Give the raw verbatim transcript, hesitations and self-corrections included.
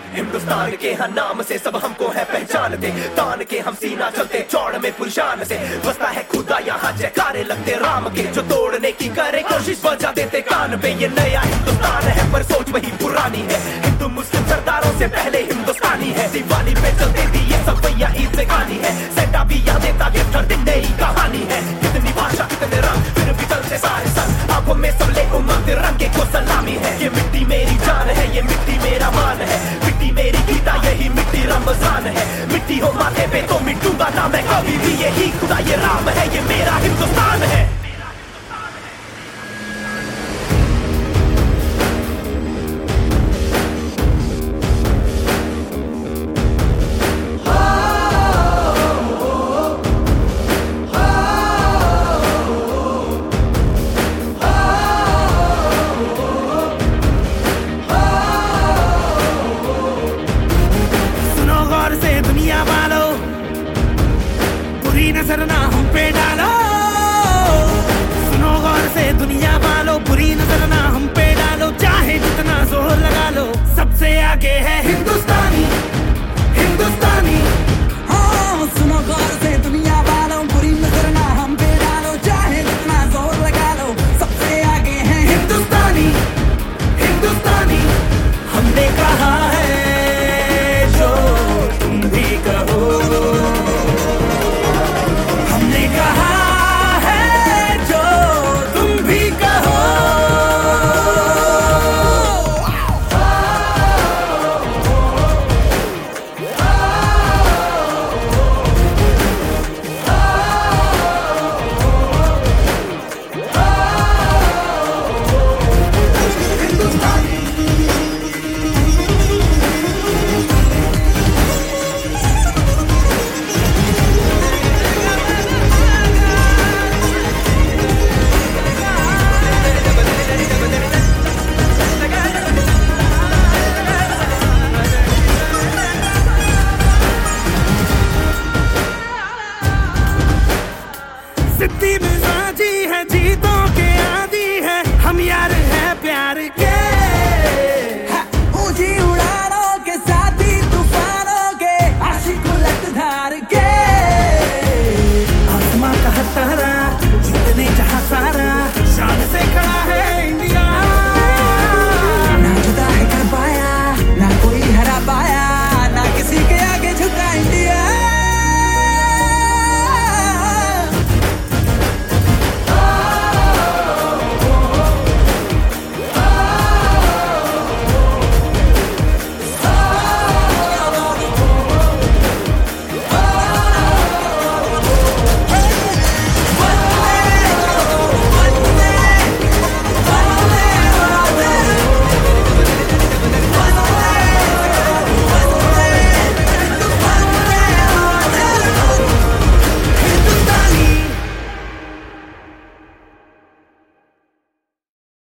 हिंदुस्तान के हर नाम से सब हमको है पहचानते, तान के हम सीना चलते चौड़ में पुरशान से। बसता है खुदा यहाँ जयकारे लगते राम के, जो तोड़ने की करे कोशिश बजा देते कान पे। ये नया हिंदुस्तान है पर सोच वही पुरानी है, हिंदू मुस्लिम सरदारों से पहले हिंदुस्तानी है। दिवाली पे चलते थी ये सब भैया ईद से कहानी है, सेंटा भी याद देता गिफ्ट हर दिन नई कहानी है। कितनी भाषा कितने रंग फिर भी चलते सारे संग, आंखों में सब ले उमंग तिरंगे को सलामी है। ये मिट्टी मेरी जान है, ये मिट्टी मेरा मान है, मिट्टी मेरी गीता यही मिट्टी रमजान है। मिट्टी हो माथे पे तो मिटूंगा ना मैं कभी भी, यही खुदा ये राम है, ये मेरा हिंदुस्तान है।